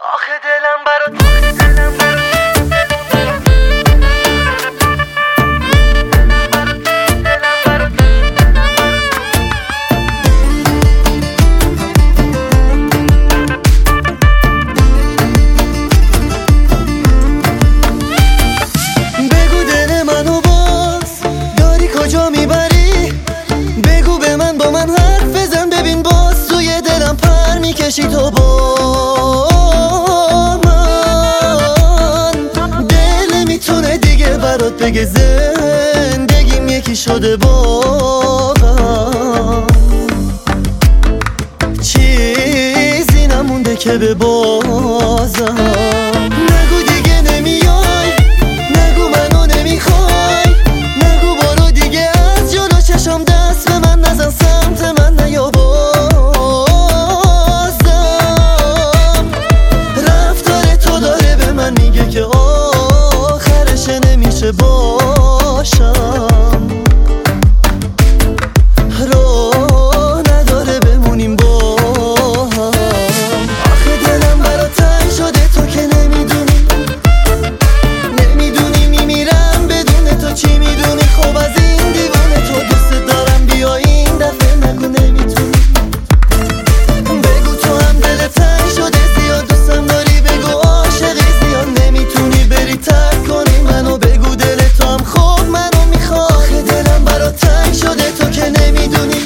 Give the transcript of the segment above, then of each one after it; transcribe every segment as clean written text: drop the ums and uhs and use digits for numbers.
آخه دلم برات بگو دل منو باز داری کجا میبری؟ بگو به من با من حرف بزن، ببین باز توی دلم پر میکشی تو با من. دل نمیتونه دیگه برات بگه زندگیم یکی شده واقعا، چیزی نمونده که به بازم. نگو دیگه نمیای، نگو منو نمیخوای، نگو برو دیگه از جلو چشم دست به من نزن، سمت من نیا بازم. رفتار تو داره به من میگه که آخرش نمیشه باشم، راه نداره بمونیم با هم. آخه دلم برات تنگ شده تو که نمیدونی میمیرم بدون تو، چی میدونی؟ خب از این دیوانه تو دوست دارم، بیا این دفعه نگو نمیتونی. بگو تو هم دلت تنگ شده زیاد دوستم داری، بگو عاشقی زیاد نمیتونی بری ترک کنی منو، بگو دل تو هم خب منو میخواد. آخه دلم برات تنگ شده تو که نمیدونی.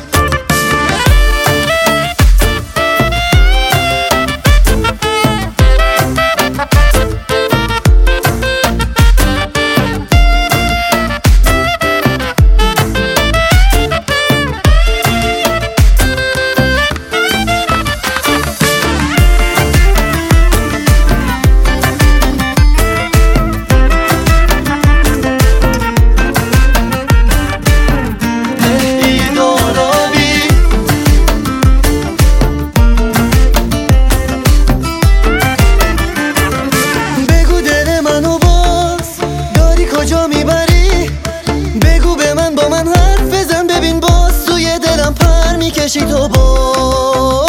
بگو دل منو باز داری کجا میبری؟ بگو به من با من حرف بزن، ببین باز توی دلم پر میکشی تو با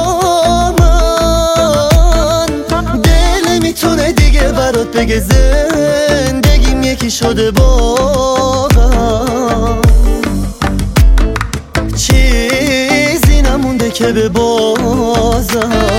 من. دل نمیتونه دیگه برات بگه زندگیم یکی شده واقعا، چیزی نمونده که به بازم.